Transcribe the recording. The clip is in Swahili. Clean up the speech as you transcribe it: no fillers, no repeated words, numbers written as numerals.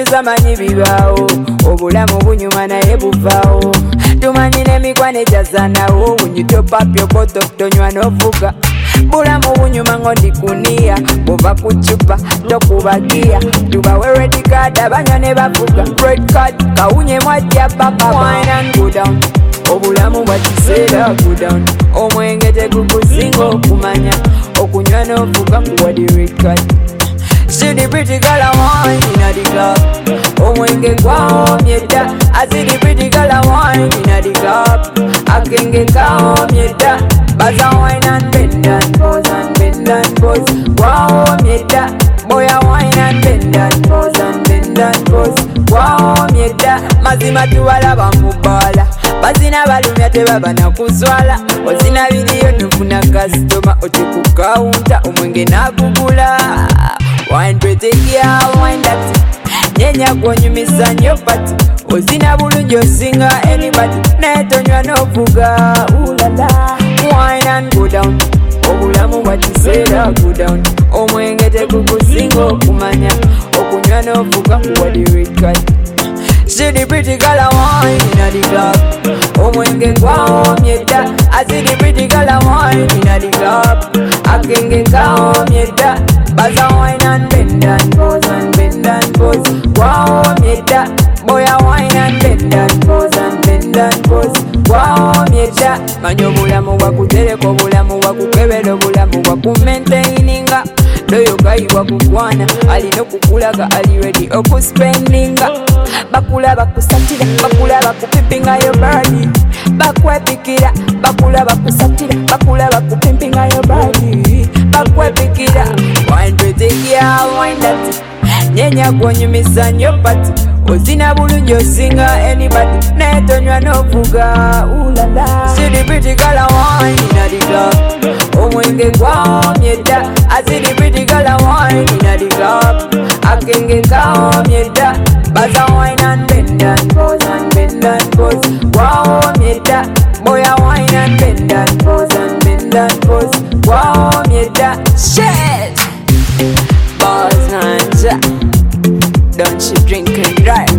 bamanyi bibaawo obulamu bunyuma naye buvaawo tumanyire emikwane gyazanawo bunyitopapyo boto tonywa n'ovuga bulamu bunyuma ngo ndikuniya bova ku cupa tokubagiya tubawe red card abanywa ne bavuga red card kawunye mwajja papa wine and go down obulamu bwa kiseera go down omwenge tegukusinga okumanya okunywa n'ovuga kuwa the red card. See the pretty girl I wine inna the club. Omwenge gwahomye dda. I see the pretty girl I wine inna the club. Akenge kahomye dda. Baza wine and bend and pose and bend and pose. Gwahomye dda. Boy I wine and bend and pose and bend and pose. Gwahomye dda. Mazima tubalaba mu bbala. Bazina balumya tebaba na kuzwala. Ozina vidiyo nufuna customer. Ote ku counter omwenge nagugula. Wine pretty girl, wine that nyenya kwonyumisa nyo pati ozina bulungi osinga anybody netonywa n'ovuga ulala. Wine and go down obulamu bwa kiseera go down omwenge tegukusinga okumanya okunywa n'ovuga kuwa the red card. See the pretty girl I wine inna the club. Omwenge gwahomye dda. I see the pretty girl I wine inna the club. Akenge kahomye dda. Baza wine and bend and pose and bend and pose. Gwahomye dda. Boy I wine and bend and pose and bend and pose. Gwahomye dda. Manya obulamu bwakutereka obulamu bwakukebera obulamu bwakumaintaininga. Doyo gayiwa kukwana alina okukulaga ali ready okuspendinga. Bakula bakusatira bakula bakupimpinga yo body. Bakwepikira bakula bakusatira bakula bakupimpinga yo body. Bakwepikira wine pretty girl wine that nyenya kwonyumisa nyo pati ozina bulungi osinga anybody netonywa n'ovuga ulala. See the pretty girl I wine inna the club. Omwenge gwahomye dda. I see the pretty girl I wine inna the club. Akenge kahomye dda. Baza wine and bend and pose and bend and pose. Gwahomye dda. Boy I wine and bend and pose and bend and pose. Gwahomye dda. Shit. Boss Nanja. Don't you drink and drive.